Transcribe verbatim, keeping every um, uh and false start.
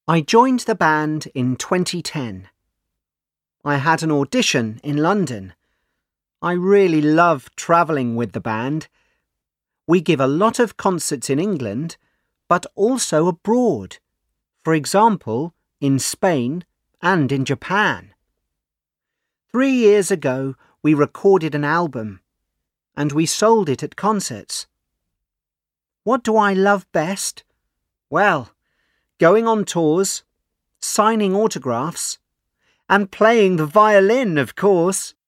I joined the band in twenty ten. I had an audition in London. I really love travelling with the band. We give a lot of concerts in England, but also abroad. For example, in Spain and in Japan. Three years ago, we recorded an album, and we sold it at concerts. What do I love best? Well, going on tours, signing autographs, and playing the violin, of course.